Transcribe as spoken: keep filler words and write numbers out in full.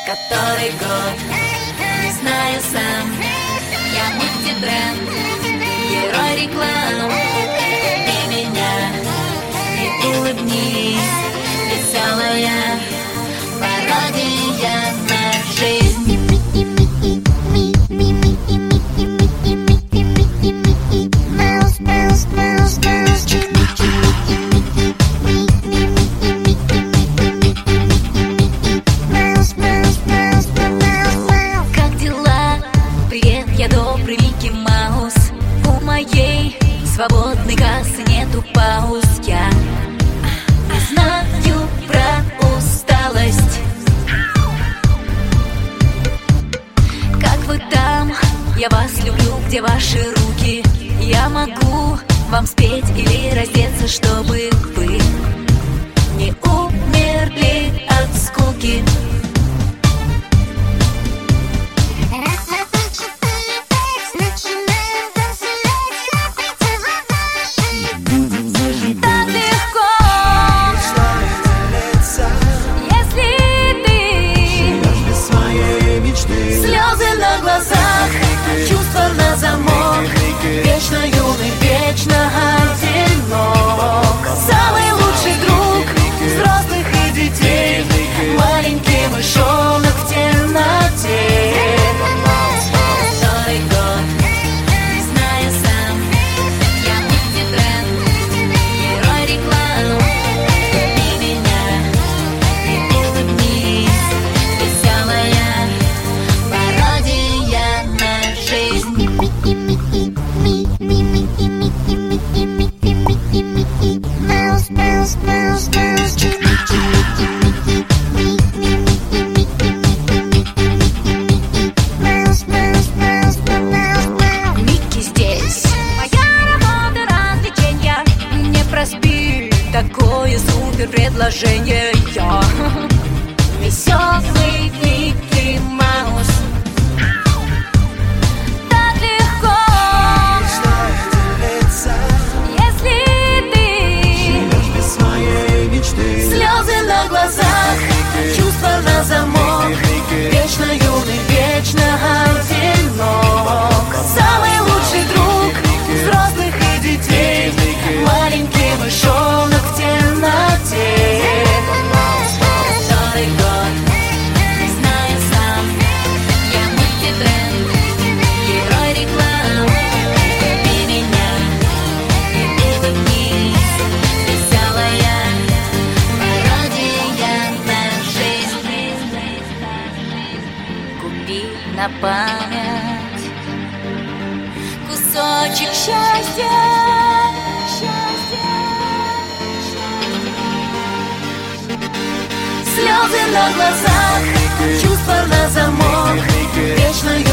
Который год, не знаю сам. Я мультибренд, герой реклам. И меня, и улыбнись, веселая пародия на жизнь. Свободной кассы нету пауз. Я не знаю про усталость. Как вы там? Я вас люблю, где ваши руки? Я могу вам спеть или раздеться, чтобы вы не умерли от скуки. Чувства на замок, вечно юный, вечно одинок. Самый лучший друг взрослых и детей, маленький мышонок в темноте. Который год, не знаю сам. Я мультибренд, герой реклам. И меня, и улыбнись, веселая пародия на жизнь. Микки здесь. Моя работа развлечения. Не проспи такое супер предложение. Я веселый Микки Маус. Чувства на замок, вечно юный, вечно одинок. Самый лучший друг взрослых и детей, маленький мышонок в темноте. Который год, не знаю сам. Я мультибренд, герой реклам. И меня, и улыбнись, веселая пародия на жизнь. Купи на память кусочек счастья, счастья, слезы на глазах, чувства на замок, вечно